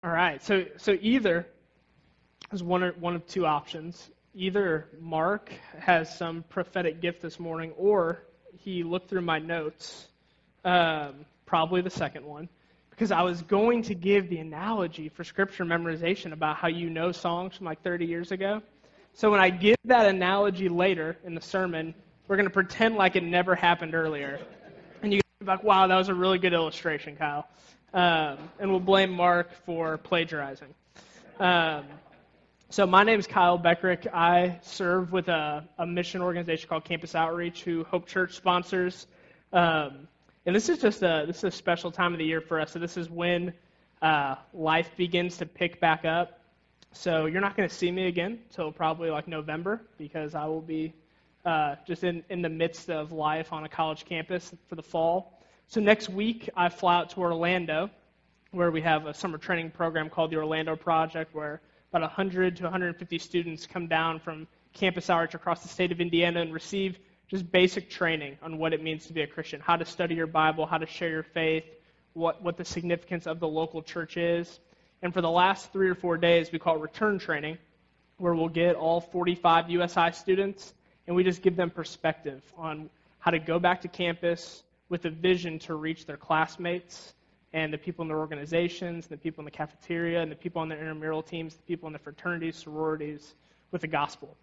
All right. So either is one of two options. Either Mark has some prophetic gift this morning, or he looked through my notes. Probably the second one, because I was going to give the analogy for scripture memorization about how you know songs from like 30 years ago. So when I give that analogy later in the sermon, we're going to pretend like it never happened earlier. And you guys will be like, wow, that was a really good illustration, Kyle. And we'll blame Mark for plagiarizing. So my name is Kyle Beckrick. I serve with a mission organization called Campus Outreach, who Hope Church sponsors. And this is a special time of the year for us. So this is when life begins to pick back up. So you're not going to see me again until probably like November, because I will be just in the midst of life on a college campus for the fall. So next week I fly out to Orlando, where we have a summer training program called the Orlando Project, where about 100 to 150 students come down from Campus Outreach across the state of Indiana and receive just basic training on what it means to be a Christian, how to study your Bible, how to share your faith, what the significance of the local church is. And for the last 3 or 4 days, we call it return training, where we'll get all 45 USI students, and we just give them perspective on how to go back to campus with a vision to reach their classmates and the people in their organizations, the people in the cafeteria, and the people on their intramural teams, the people in the fraternities, sororities, with the gospel.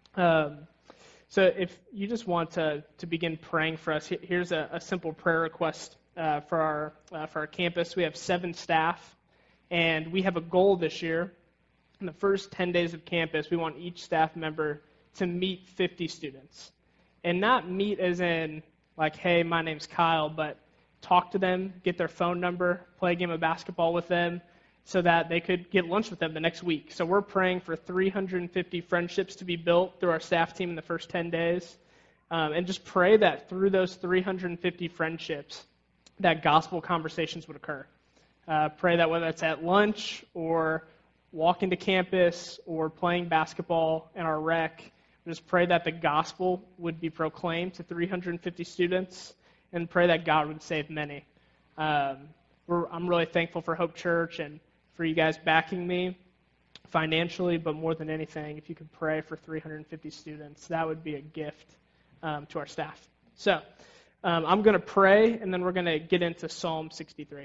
So if you just want to begin praying for us, here's a simple prayer request for our campus. We have 7 staff, and we have a goal this year. In the first 10 days of campus, we want each staff member to meet 50 students. And not meet as in, like, hey, my name's Kyle, but talk to them, get their phone number, play a game of basketball with them, so that they could get lunch with them the next week. So we're praying for 350 friendships to be built through our staff team in the first 10 days. And just pray that through those 350 friendships, that gospel conversations would occur. Pray that whether it's at lunch or walking to campus or playing basketball in our rec, just pray that the gospel would be proclaimed to 350 students, and pray that God would save many. I'm really thankful for Hope Church and for you guys backing me financially, but more than anything, if you could pray for 350 students, that would be a gift to our staff. So I'm going to pray, and then we're going to get into Psalm 63.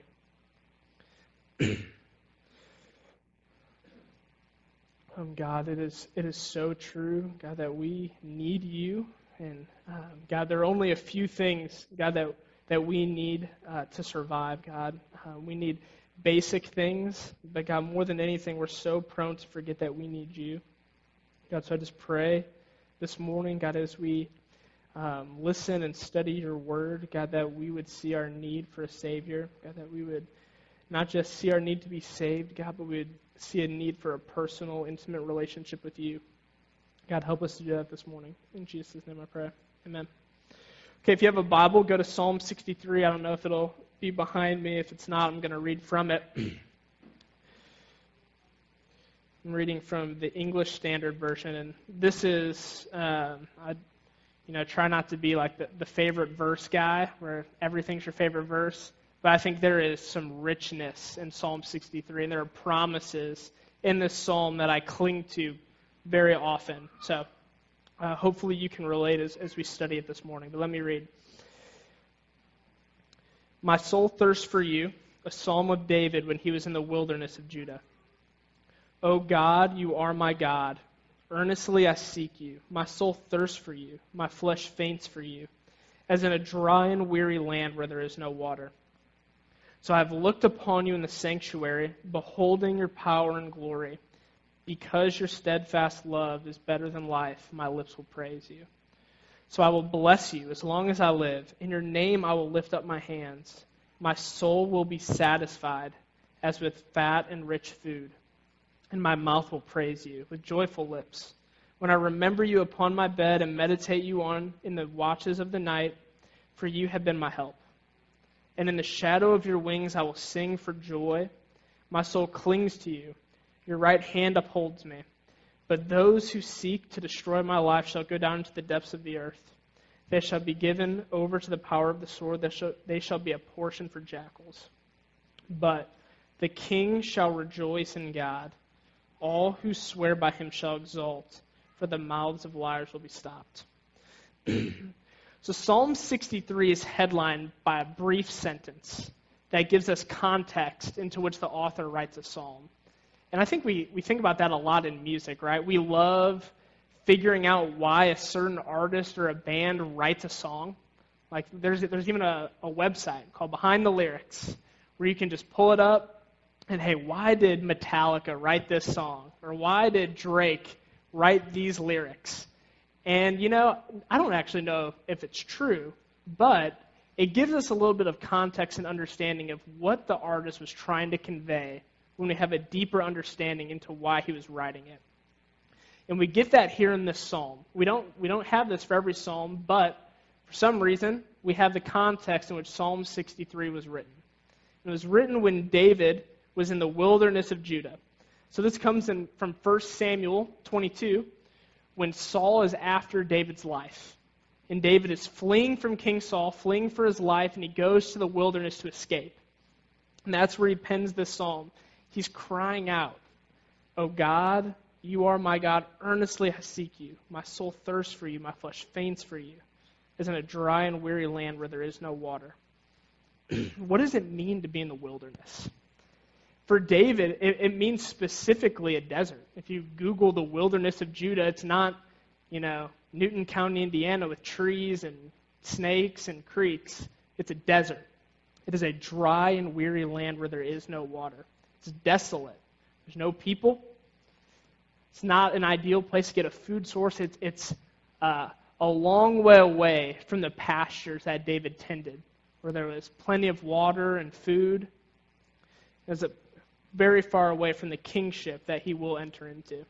God, it is so true, God, that we need you. And God, there are only a few things, God, that we need to survive, God. We need basic things, but God, more than anything, we're so prone to forget that we need you. God, so I just pray this morning, God, as we listen and study your word, God, that we would see our need for a Savior. God, that we would not just see our need to be saved, God, but we would see a need for a personal, intimate relationship with you. God, help us to do that this morning. In Jesus' name I pray. Amen. Okay, if you have a Bible, go to Psalm 63. I don't know if it'll be behind me. If it's not, I'm going to read from it. I'm reading from the English Standard Version, and this is, try not to be like the favorite verse guy, where everything's your favorite verse, but I think there is some richness in Psalm 63, and there are promises in this psalm that I cling to very often. So hopefully you can relate as we study it this morning. But let me read. My soul thirsts for you, a psalm of David when he was in the wilderness of Judah. O God, you are my God. Earnestly I seek you. My soul thirsts for you. My flesh faints for you, as in a dry and weary land where there is no water. So I have looked upon you in the sanctuary, beholding your power and glory. Because your steadfast love is better than life, my lips will praise you. So I will bless you as long as I live. In your name I will lift up my hands. My soul will be satisfied as with fat and rich food, and my mouth will praise you with joyful lips. When I remember you upon my bed and meditate you on in the watches of the night, for you have been my help. And in the shadow of your wings I will sing for joy. My soul clings to you. Your right hand upholds me. But those who seek to destroy my life shall go down into the depths of the earth. They shall be given over to the power of the sword. They shall be a portion for jackals. But The king shall rejoice in God. All who swear by him shall exult, for the mouths of liars will be stopped. So Psalm 63 is headlined by a brief sentence that gives us context into which the author writes a psalm. And I think we think about that a lot in music, right? We love figuring out why a certain artist or a band writes a song. Like there's even a website called Behind the Lyrics where you can just pull it up and, hey, why did Metallica write this song? Or why did Drake write these lyrics? And, I don't actually know if it's true, but it gives us a little bit of context and understanding of what the artist was trying to convey when we have a deeper understanding into why he was writing it. And we get that here in this psalm. We don't have this for every psalm, but for some reason, we have the context in which Psalm 63 was written. It was written when David was in the wilderness of Judah. So this comes in from 1 Samuel 22, when Saul is after David's life. And David is fleeing from King Saul, fleeing for his life, and he goes to the wilderness to escape. And that's where he pens this psalm. He's crying out, "O God, you are my God, earnestly I seek you. My soul thirsts for you, my flesh faints for you, as in a dry and weary land where there is no water." What does it mean to be in the wilderness? For David, it means specifically a desert. If you Google the wilderness of Judah, it's not, Newton County, Indiana, with trees and snakes and creeks. It's a desert. It is a dry and weary land where there is no water. It's desolate. There's no people. It's not an ideal place to get a food source. It's a long way away from the pastures that David tended, where there was plenty of water and food. It's very far away from the kingship that he will enter into.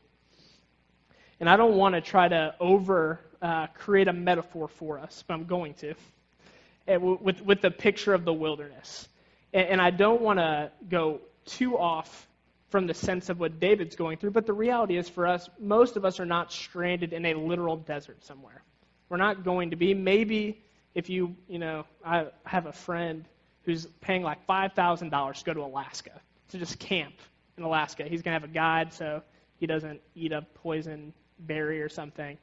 And I don't want to try to create a metaphor for us, but I'm going to, with the picture of the wilderness. And I don't want to go too off from the sense of what David's going through, but the reality is for us, most of us are not stranded in a literal desert somewhere. We're not going to be. Maybe if I have a friend who's paying like $5,000 to go to Alaska, to just camp in Alaska. He's going to have a guide so he doesn't eat a poison berry or something.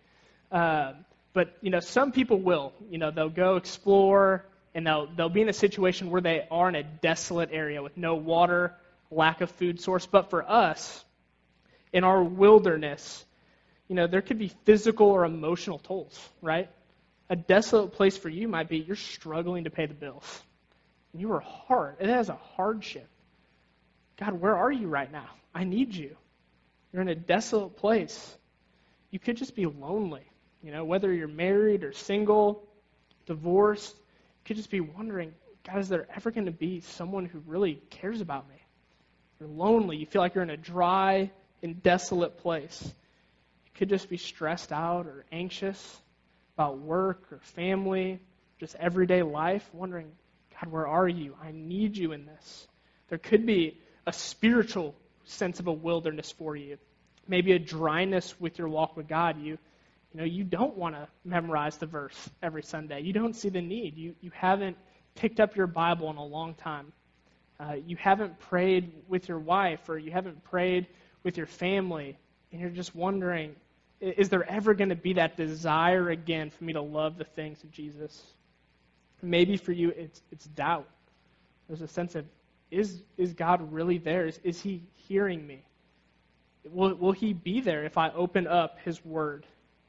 But some people will. They'll go explore, and they'll be in a situation where they are in a desolate area with no water, lack of food source. But for us, in our wilderness, there could be physical or emotional tolls, right? A desolate place for you might be you're struggling to pay the bills. You are hard. It has a hardship. God, where are you right now? I need you. You're in a desolate place. You could just be lonely. Whether you're married or single, divorced, you could just be wondering, God, is there ever going to be someone who really cares about me? You're lonely. You feel like you're in a dry and desolate place. You could just be stressed out or anxious about work or family, just everyday life, wondering, God, where are you? I need you in this. There could be a spiritual sense of a wilderness for you. Maybe a dryness with your walk with God. You don't want to memorize the verse every Sunday. You don't see the need. You haven't picked up your Bible in a long time. You haven't prayed with your wife, or you haven't prayed with your family, and you're just wondering, is there ever going to be that desire again for me to love the things of Jesus? Maybe for you it's doubt. There's a sense of, is God really there? Is he hearing me? Will he be there if I open up his word?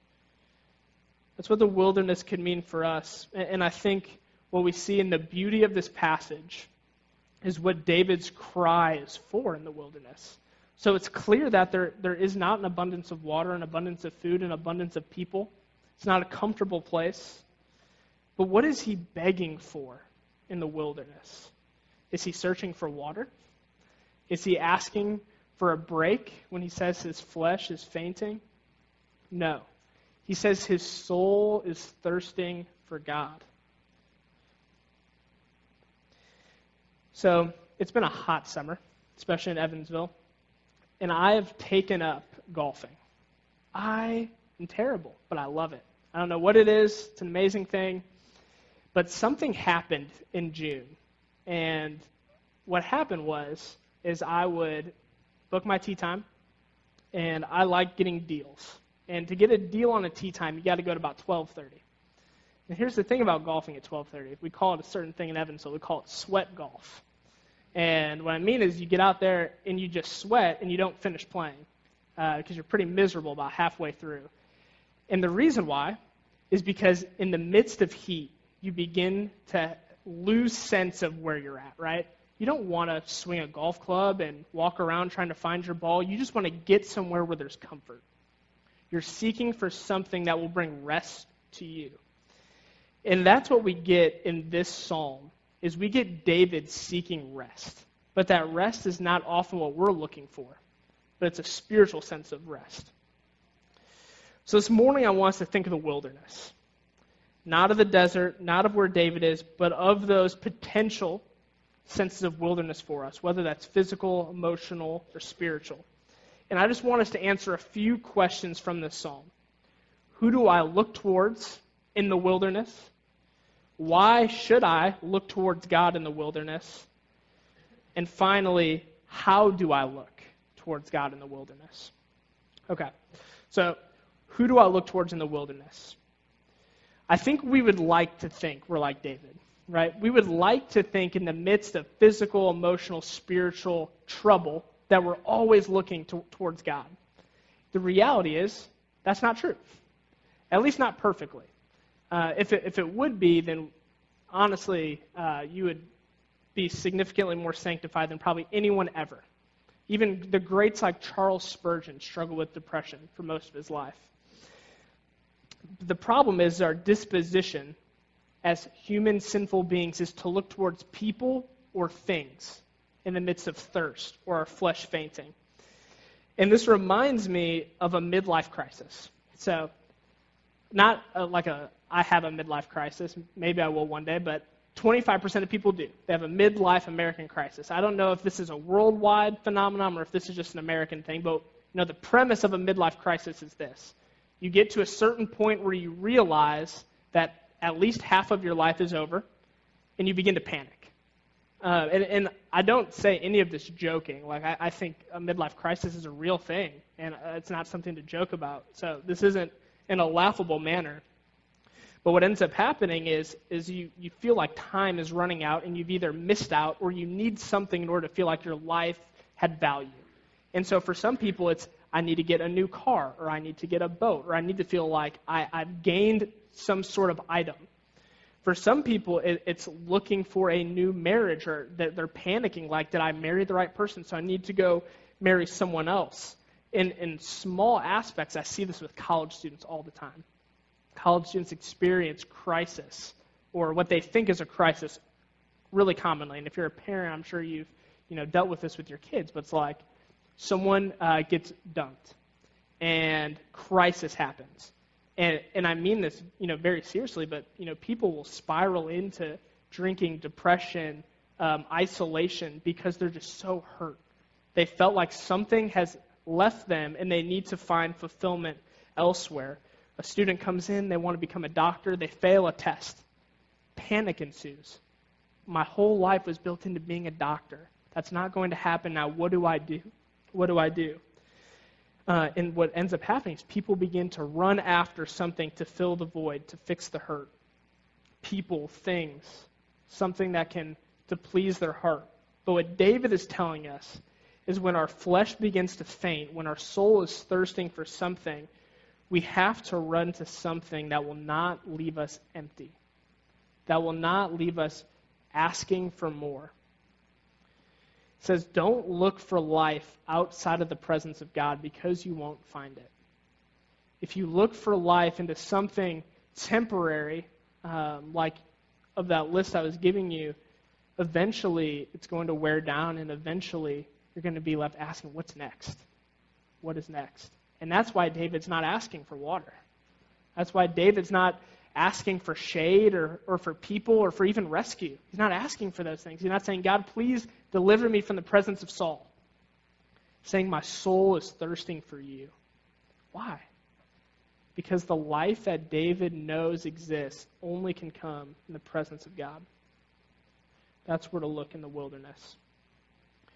That's what the wilderness could mean for us. And I think what we see in the beauty of this passage is what David's cry is for in the wilderness. So it's clear that there is not an abundance of water, an abundance of food, an abundance of people. It's not a comfortable place. But what is he begging for in the wilderness? Is he searching for water? Is he asking for a break when he says his flesh is fainting? No. He says his soul is thirsting for God. So it's been a hot summer, especially in Evansville, and I have taken up golfing. I am terrible, but I love it. I don't know what it is. It's an amazing thing. But something happened in June. And what happened was is I would book my tee time, and I like getting deals. And to get a deal on a tee time, you got to go to about 12:30. And here's the thing about golfing at 12:30. We call it a certain thing in Evansville. We call it sweat golf. And what I mean is you get out there and you just sweat and you don't finish playing because you're pretty miserable about halfway through. And the reason why is because in the midst of heat, you begin to lose sense of where you're at, right? You don't want to swing a golf club and walk around trying to find your ball. You just want to get somewhere where there's comfort. You're seeking for something that will bring rest to you. And that's what we get in this psalm, is we get David seeking rest. But that rest is not often what we're looking for, but it's a spiritual sense of rest. So this morning I want us to think of the wilderness. Not of the desert, not of where David is, but of those potential senses of wilderness for us, whether that's physical, emotional, or spiritual. And I just want us to answer a few questions from this psalm. Who do I look towards in the wilderness? Why should I look towards God in the wilderness? And finally, how do I look towards God in the wilderness? Okay, so who do I look towards in the wilderness? I think we would like to think we're like David, right? We would like to think in the midst of physical, emotional, spiritual trouble that we're always looking towards God. The reality is that's not true, at least not perfectly. If it would be, then honestly, you would be significantly more sanctified than probably anyone ever. Even the greats like Charles Spurgeon struggled with depression for most of his life. The problem is our disposition as human sinful beings is to look towards people or things in the midst of thirst or our flesh fainting. And this reminds me of a midlife crisis. So not I have a midlife crisis. Maybe I will one day, but 25% of people do. They have a midlife American crisis. I don't know if this is a worldwide phenomenon or if this is just an American thing, but the premise of a midlife crisis is this. You get to a certain point where you realize that at least half of your life is over, and you begin to panic. And I don't say any of this joking. I think a midlife crisis is a real thing, and it's not something to joke about. So this isn't in a laughable manner. But what ends up happening is you feel like time is running out, and you've either missed out or you need something in order to feel like your life had value. And so for some people, it's, I need to get a new car, or I need to get a boat, or I need to feel like I've gained some sort of item. For some people, it's looking for a new marriage, or that they're panicking, like, did I marry the right person, so I need to go marry someone else. In small aspects, I see this with college students all the time. College students experience crisis, or what they think is a crisis, really commonly. And if you're a parent, I'm sure you've dealt with this with your kids, but it's like someone gets dumped, and crisis happens. And I mean this, very seriously, but, people will spiral into drinking, depression, isolation, because they're just so hurt. They felt like something has left them, and they need to find fulfillment elsewhere. A student comes in, they want to become a doctor, they fail a test. Panic ensues. My whole life was built into being a doctor. That's not going to happen now. What do I do? What do I do? And what ends up happening is people begin to run after something to fill the void, to fix the hurt. People, things, something that can to please their heart. But what David is telling us is when our flesh begins to faint, when our soul is thirsting for something, we have to run to something that will not leave us empty, that will not leave us asking for more. It says, don't look for life outside of the presence of God, because you won't find it. If you look for life into something temporary, like of that list I was giving you, eventually it's going to wear down, and eventually you're going to be left asking, what's next? What is next? And that's why David's not asking for water. That's why David's not asking for shade or for people or for even rescue. He's not asking for those things. He's not saying, God, please deliver me from the presence of Saul. He's saying, my soul is thirsting for you. Why? Because the life that David knows exists only can come in the presence of God. That's where to look in the wilderness.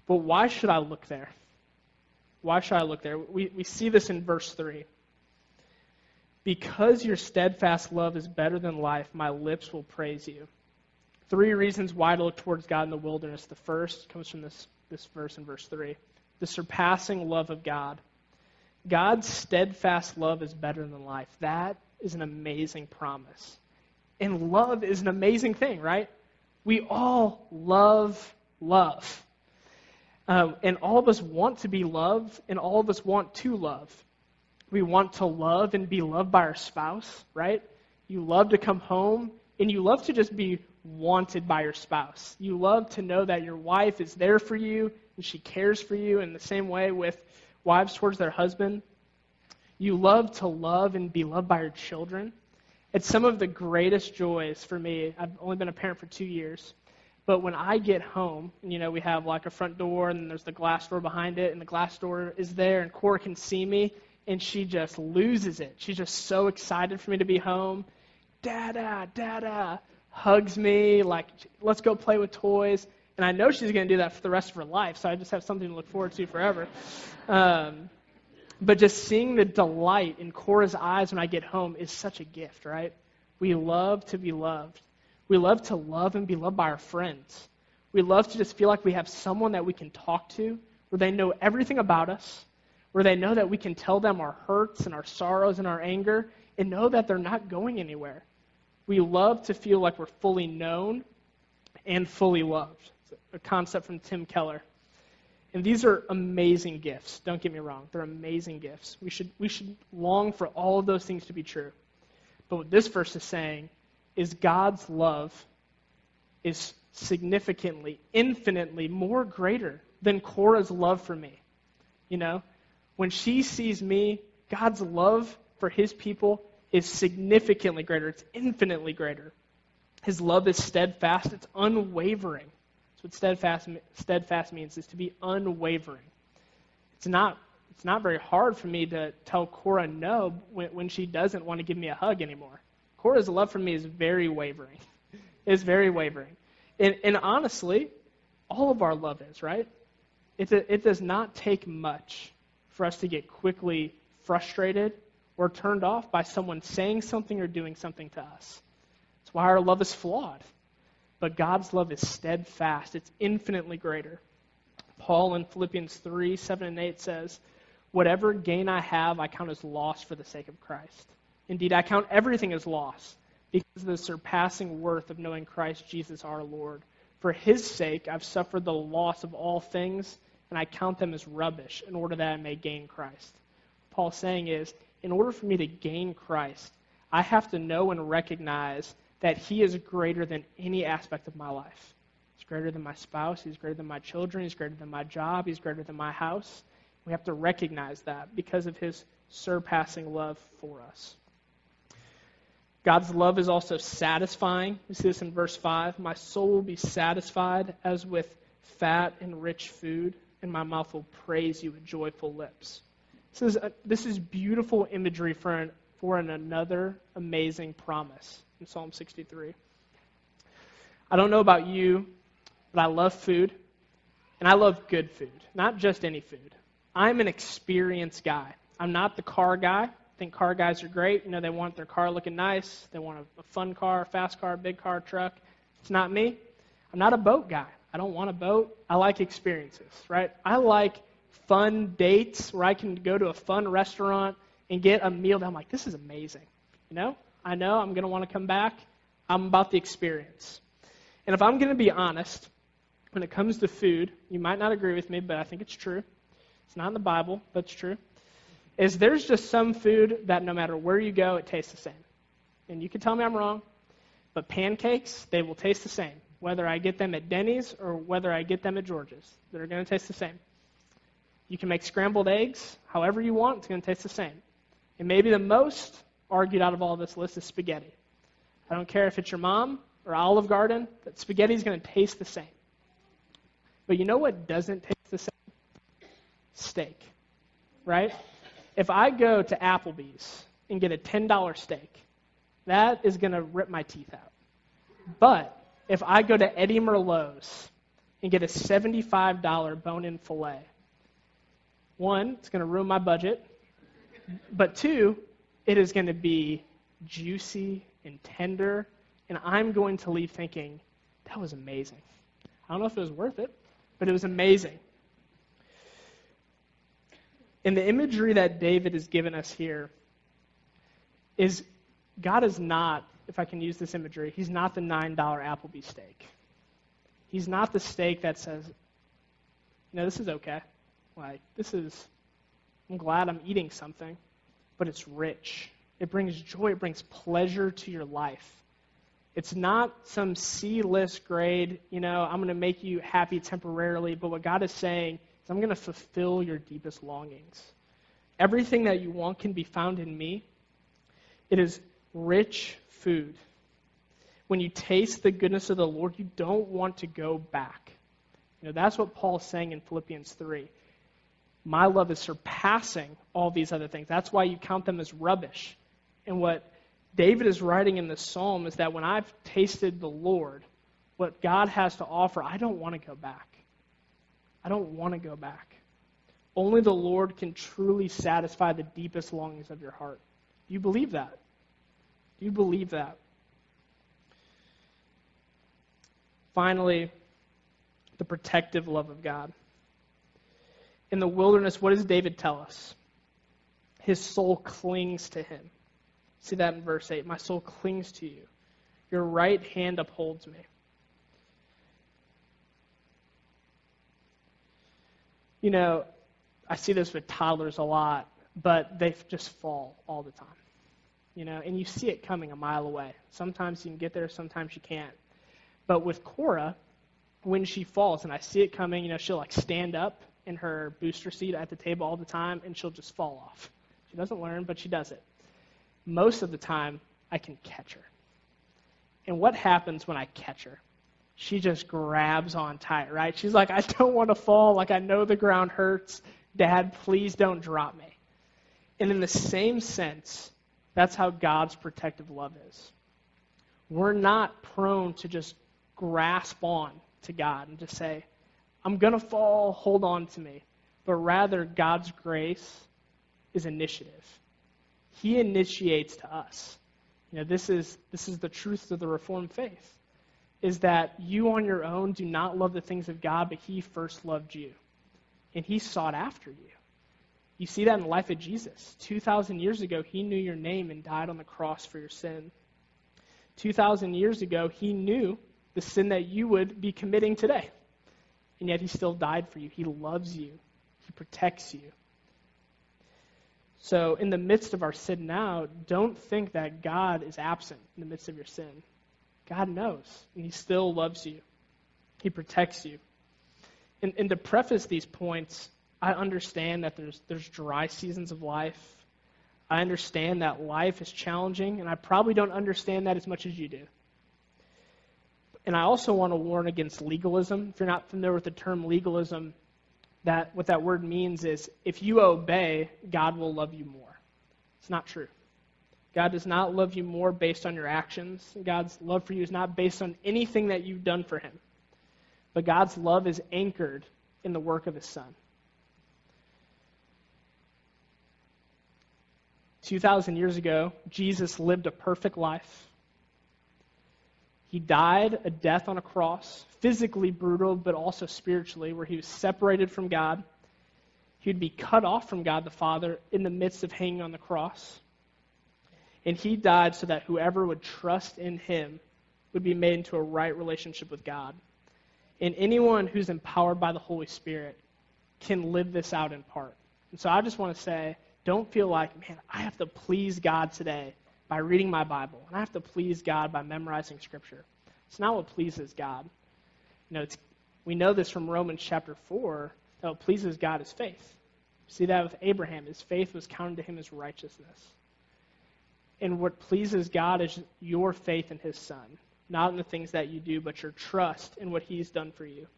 But why should I look there? Why should I look there? We see this in verse 3. Because your steadfast love is better than life, my lips will praise you. 3 reasons why to look towards God in the wilderness. The first comes from this verse in verse 3. The surpassing love of God. God's steadfast love is better than life. That is an amazing promise. And love is an amazing thing, right? We all love love. And all of us want to be loved, and all of us want to love. We want to love and be loved by our spouse, right? You love to come home, and you love to just be wanted by your spouse. You love to know that your wife is there for you, and she cares for you in the same way with wives towards their husband. You love to love and be loved by your children. It's some of the greatest joys for me. I've only been a parent for 2 years. But when I get home, and, we have like a front door, and there's the glass door behind it, and the glass door is there, and Cora can see me, and she just loses it. She's just so excited for me to be home. Dada, dada, hugs me, like, let's go play with toys. And I know she's going to do that for the rest of her life, so I just have something to look forward to forever. But just seeing the delight in Cora's eyes when I get home is such a gift, right? We love to be loved. We love to love and be loved by our friends. We love to just feel like we have someone that we can talk to, where they know everything about us, where they know that we can tell them our hurts and our sorrows and our anger, and know that they're not going anywhere. We love to feel like we're fully known and fully loved. It's a concept from Tim Keller. And these are amazing gifts. Don't get me wrong. They're amazing gifts. We should long for all of those things to be true. But what this verse is saying is God's love is significantly, infinitely more greater than Cora's love for me. When she sees me, God's love for his people is significantly greater. It's infinitely greater. His love is steadfast. It's unwavering. That's what steadfast means, is to be unwavering. It's not very hard for me to tell Cora no when she doesn't want to give me a hug anymore. Cora's love for me is very wavering. It's very wavering. And honestly, all of our love is, right? It does not take much for us to get quickly frustrated or turned off by someone saying something or doing something to us. That's why our love is flawed. But God's love is steadfast. It's infinitely greater. Paul in Philippians 3, 7 and 8 says, "Whatever gain I have, I count as loss for the sake of Christ. Indeed, I count everything as loss because of the surpassing worth of knowing Christ Jesus our Lord. For his sake, I've suffered the loss of all things, and I count them as rubbish in order that I may gain Christ." What Paul's saying is, in order for me to gain Christ, I have to know and recognize that he is greater than any aspect of my life. He's greater than my spouse. He's greater than my children. He's greater than my job. He's greater than my house. We have to recognize that because of his surpassing love for us. God's love is also satisfying. We see this in verse 5. "My soul will be satisfied as with fat and rich food, and my mouth will praise you with joyful lips." This is beautiful imagery for another amazing promise in Psalm 63. I don't know about you, but I love food, and I love good food, not just any food. I'm an experienced guy. I'm not the car guy. I think car guys are great. They want their car looking nice. They want a fun car, a fast car, a big car, truck. It's not me. I'm not a boat guy. I don't want a boat. I like experiences, right? I like fun dates where I can go to a fun restaurant and get a meal that I'm like, this is amazing. I know I'm going to want to come back. I'm about the experience. And if I'm going to be honest, when it comes to food, you might not agree with me, but I think it's true. It's not in the Bible, but it's true. Is there's just some food that no matter where you go, it tastes the same. And you can tell me I'm wrong, but pancakes, they will taste the same. Whether I get them at Denny's or whether I get them at George's, they're going to taste the same. You can make scrambled eggs however you want, it's going to taste the same. And maybe the most argued out of all this list is spaghetti. I don't care if it's your mom or Olive Garden, but spaghetti is going to taste the same. But you know what doesn't taste the same? Steak, right? If I go to Applebee's and get a $10 steak, that is going to rip my teeth out. But if I go to Eddie Merlot's and get a $75 bone-in filet. One, it's going to ruin my budget. But two, it is going to be juicy and tender, and I'm going to leave thinking, that was amazing. I don't know if it was worth it, but it was amazing. And the imagery that David has given us here is God is not, if I can use this imagery, he's not the $9 Applebee's steak. He's not the steak that says, this is okay. I'm glad I'm eating something, but it's rich. It brings joy. It brings pleasure to your life. It's not some C-list grade, I'm going to make you happy temporarily, but what God is saying is I'm going to fulfill your deepest longings. Everything that you want can be found in me. It is rich food. When you taste the goodness of the Lord, you don't want to go back. That's what Paul's saying in Philippians 3. My love is surpassing all these other things. That's why you count them as rubbish. And what David is writing in this psalm is that when I've tasted the Lord, what God has to offer, I don't want to go back. I don't want to go back. Only the Lord can truly satisfy the deepest longings of your heart. Do you believe that? Do you believe that? Finally, the protective love of God. In the wilderness, what does David tell us? His soul clings to him. See that in verse 8. My soul clings to you. Your right hand upholds me. I see this with toddlers a lot, but they just fall all the time. And you see it coming a mile away. Sometimes you can get there, sometimes you can't. But with Cora, when she falls, and I see it coming, she'll stand up in her booster seat at the table all the time, and she'll just fall off. She doesn't learn, but she does it. Most of the time, I can catch her. And what happens when I catch her? She just grabs on tight, right? She's like, I don't want to fall. I know the ground hurts. Dad, please don't drop me. And in the same sense, that's how God's protective love is. We're not prone to just grasp on to God and just say, I'm going to fall, hold on to me. But rather, God's grace is initiative. He initiates to us. This is the truth of the Reformed faith, is that you on your own do not love the things of God, but He first loved you. And He sought after you. You see that in the life of Jesus. 2,000 years ago, He knew your name and died on the cross for your sin. 2,000 years ago, He knew the sin that you would be committing today. And yet He still died for you. He loves you. He protects you. So in the midst of our sin now, don't think that God is absent in the midst of your sin. God knows, and He still loves you. He protects you. And to preface these points, I understand that there's dry seasons of life. I understand that life is challenging, and I probably don't understand that as much as you do. And I also want to warn against legalism. If you're not familiar with the term legalism, what that word means is if you obey, God will love you more. It's not true. God does not love you more based on your actions. God's love for you is not based on anything that you've done for Him. But God's love is anchored in the work of His Son. 2,000 years ago, Jesus lived a perfect life. He died a death on a cross, physically brutal, but also spiritually, where He was separated from God. He would be cut off from God the Father in the midst of hanging on the cross. And He died so that whoever would trust in Him would be made into a right relationship with God. And anyone who's empowered by the Holy Spirit can live this out in part. And so I just want to say, don't feel like, man, I have to please God today by reading my Bible. And I have to please God by memorizing Scripture. It's not what pleases God. We know this from Romans chapter 4, that what pleases God is faith. See that with Abraham. His faith was counted to him as righteousness. And what pleases God is your faith in His Son. Not in the things that you do, but your trust in what He's done for you.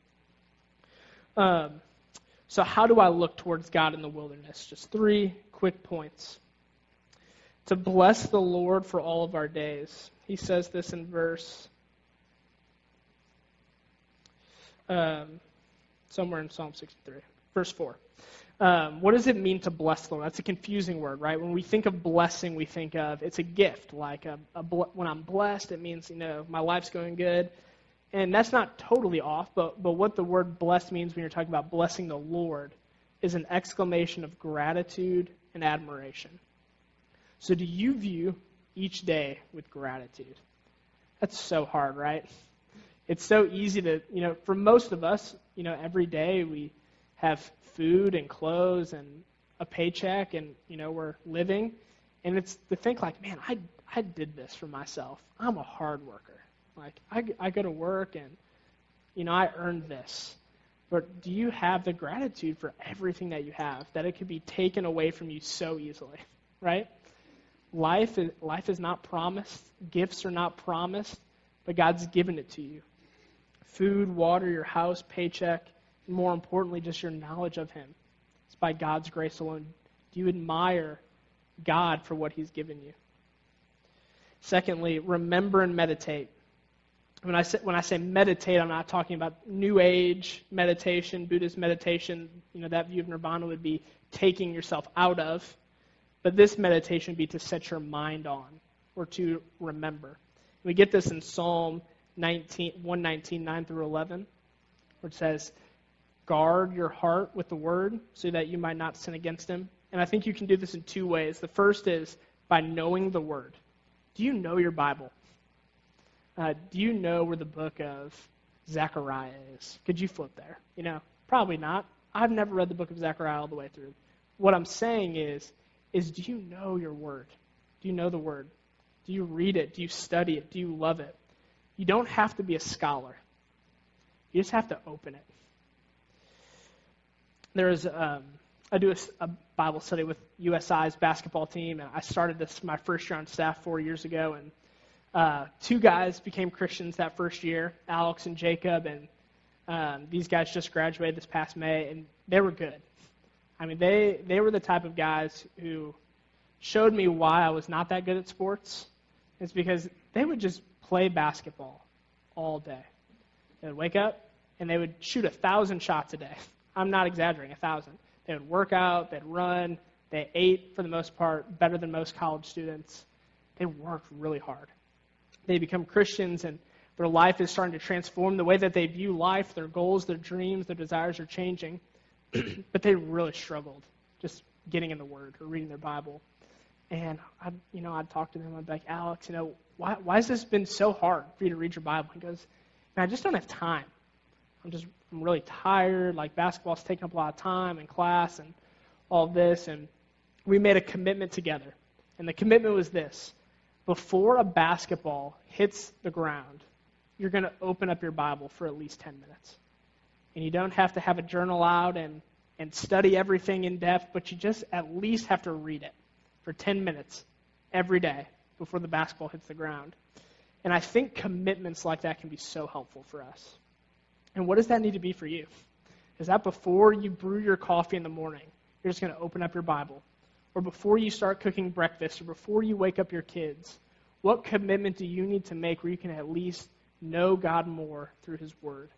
So how do I look towards God in the wilderness? Just 3 quick points. To bless the Lord for all of our days. He says this in verse somewhere in Psalm 63, verse 4. What does it mean to bless the Lord? That's a confusing word, right? When we think of blessing, we think of it's a gift. Like when I'm blessed, it means, my life's going good. And that's not totally off, but what the word blessed means when you're talking about blessing the Lord is an exclamation of gratitude and admiration. So do you view each day with gratitude? That's so hard, right? It's so easy to, for most of us, every day we have food and clothes and a paycheck and, we're living. And it's to think like, man, I did this for myself. I'm a hard worker. Like, I go to work and, I earned this. But do you have the gratitude for everything that you have, that it could be taken away from you so easily, right? Life is not promised. Gifts are not promised, but God's given it to you. Food, water, your house, paycheck, and more importantly, just your knowledge of Him. It's by God's grace alone. Do you admire God for what He's given you? Secondly, remember and meditate. When I say meditate, I'm not talking about New Age meditation, Buddhist meditation. That view of nirvana would be taking yourself out of. But this meditation would be to set your mind on or to remember. We get this in Psalm 119, 9 through 11, where it says, guard your heart with the word so that you might not sin against Him. And I think you can do this in two ways. The first is by knowing the word. Do you know your Bible? Do you know where the book of Zechariah is? Could you flip there? Probably not. I've never read the book of Zechariah all the way through. What I'm saying is do you know your word? Do you know the word? Do you read it? Do you study it? Do you love it? You don't have to be a scholar. You just have to open it. I do a Bible study with USI's basketball team, and I started this my first year on staff 4 years ago, and two guys became Christians that first year, Alex and Jacob, and these guys just graduated this past May, and they were good. I mean, they were the type of guys who showed me why I was not that good at sports. It's because they would just play basketball all day. They would wake up, and they would shoot 1,000 shots a day. I'm not exaggerating, 1,000. They would work out, they'd run, they ate, for the most part, better than most college students. They worked really hard. They become Christians, and their life is starting to transform. The way that they view life, their goals, their dreams, their desires are changing. But they really struggled just getting in the Word or reading their Bible. And I'd talk to them. I'd be like, Alex, why has this been so hard for you to read your Bible? He goes, man, I just don't have time. I'm really tired. Like, basketball's taking up a lot of time in class and all this. And we made a commitment together. And the commitment was this. Before a basketball hits the ground, you're going to open up your Bible for at least 10 minutes. And you don't have to have a journal out and study everything in depth, but you just at least have to read it for 10 minutes every day before the basketball hits the ground. And I think commitments like that can be so helpful for us. And what does that need to be for you? Is that before you brew your coffee in the morning, you're just going to open up your Bible? Or before you start cooking breakfast, or before you wake up your kids? What commitment do you need to make where you can at least know God more through His Word?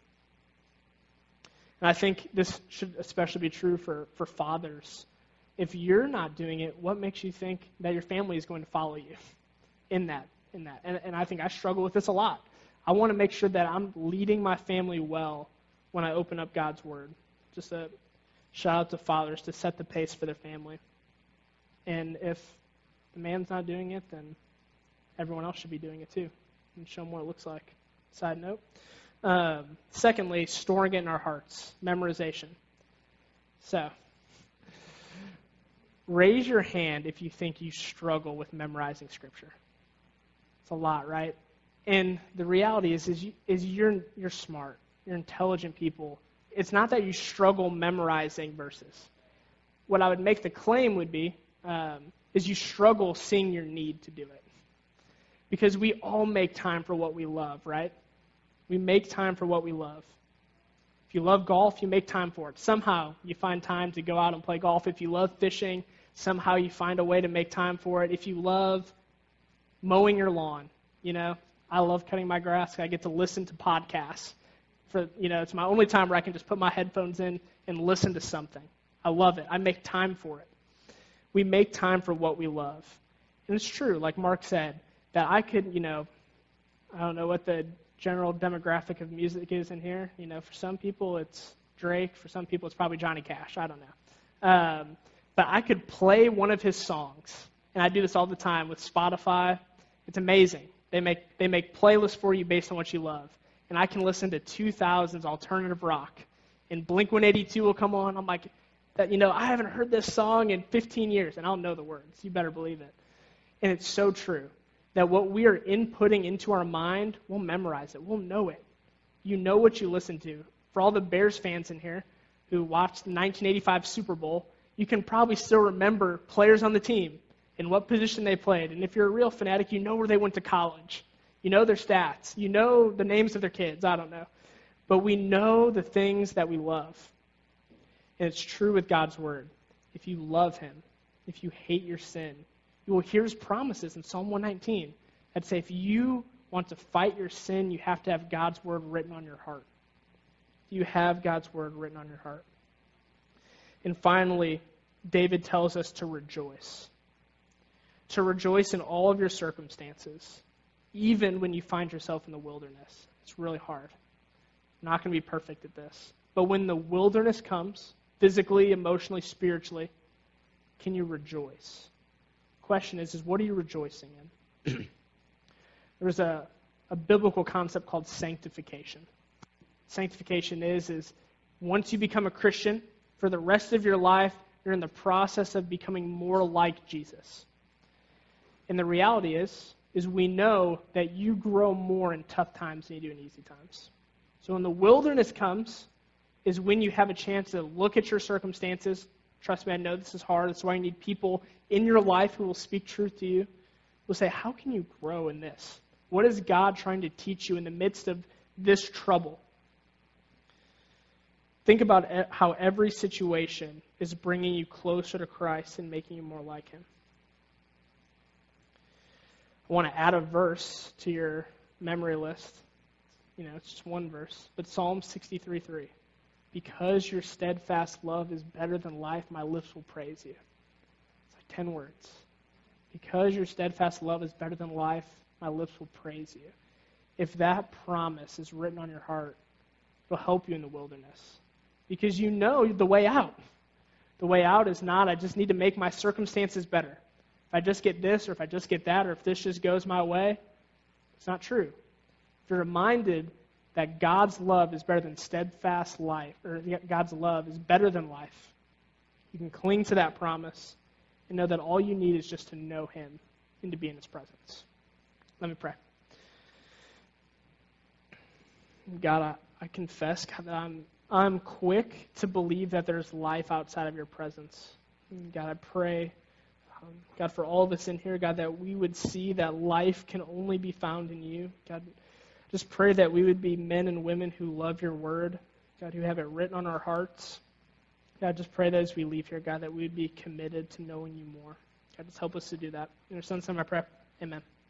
And I think this should especially be true for fathers. If you're not doing it, what makes you think that your family is going to follow you in that? And I think I struggle with this a lot. I want to make sure that I'm leading my family well when I open up God's Word. Just a shout out to fathers to set the pace for their family. And if the man's not doing it, then everyone else should be doing it too. And show them what it looks like. Side note. Secondly, storing it in our hearts. Memorization. So, raise your hand if you think you struggle with memorizing Scripture. It's a lot, right? And the reality is you're smart. You're intelligent people. It's not that you struggle memorizing verses. What I would make the claim would be is you struggle seeing your need to do it. Because we all make time for what we love, right? We make time for what we love. If you love golf, you make time for it. Somehow you find time to go out and play golf. If you love fishing, somehow you find a way to make time for it. If you love mowing your lawn, I love cutting my grass. I get to listen to podcasts. it's my only time where I can just put my headphones in and listen to something. I love it. I make time for it. We make time for what we love. And it's true, like Mark said, that I could, I don't know what the general demographic of music is in here. For some people it's Drake. For some people it's probably Johnny Cash. I don't know. But I could play one of his songs, and I do this all the time with Spotify. It's amazing. They make playlists for you based on what you love. And I can listen to 2000s alternative rock, and Blink-182 will come on. I'm like, I haven't heard this song in 15 years, and I'll know the words. You better believe it. And it's so true that what we are inputting into our mind, we'll memorize it. We'll know it. You know what you listen to. For all the Bears fans in here who watched the 1985 Super Bowl, you can probably still remember players on the team and what position they played. And if you're a real fanatic, you know where they went to college. You know their stats. You know the names of their kids. I don't know. But we know the things that we love. And it's true with God's word. If you love him, if you hate your sin, you will hear his promises in Psalm 119 that say if you want to fight your sin, you have to have God's word written on your heart. You have God's word written on your heart. And finally, David tells us to rejoice. To rejoice in all of your circumstances, even when you find yourself in the wilderness. It's really hard. I'm not going to be perfect at this. But when the wilderness comes, physically, emotionally, spiritually, can you rejoice? The question is what are you rejoicing in? There's a biblical concept called sanctification. Sanctification is once you become a Christian, for the rest of your life, you're in the process of becoming more like Jesus. And the reality is we know that you grow more in tough times than you do in easy times. So when the wilderness comes, is when you have a chance to look at your circumstances. Trust me, I know this is hard. That's why you need people in your life who will speak truth to you. Will say, how can you grow in this? What is God trying to teach you in the midst of this trouble? Think about how every situation is bringing you closer to Christ and making you more like him. I want to add a verse to your memory list. It's just one verse. But Psalm 63:3. Because your steadfast love is better than life, my lips will praise you. It's like 10 words. Because your steadfast love is better than life, my lips will praise you. If that promise is written on your heart, it'll help you in the wilderness. Because you know the way out. The way out is not, I just need to make my circumstances better. If I just get this, or if I just get that, or if this just goes my way, it's not true. If you're reminded that God's love is better than steadfast life, or God's love is better than life, you can cling to that promise and know that all you need is just to know him and to be in his presence. Let me pray. God, I confess, God, that I'm quick to believe that there's life outside of your presence. God, I pray, God, for all of us in here, God, that we would see that life can only be found in you. God, just pray that we would be men and women who love your word, God, who have it written on our hearts. God, just pray that as we leave here, God, that we would be committed to knowing you more. God, just help us to do that. In your son's name I pray. Amen.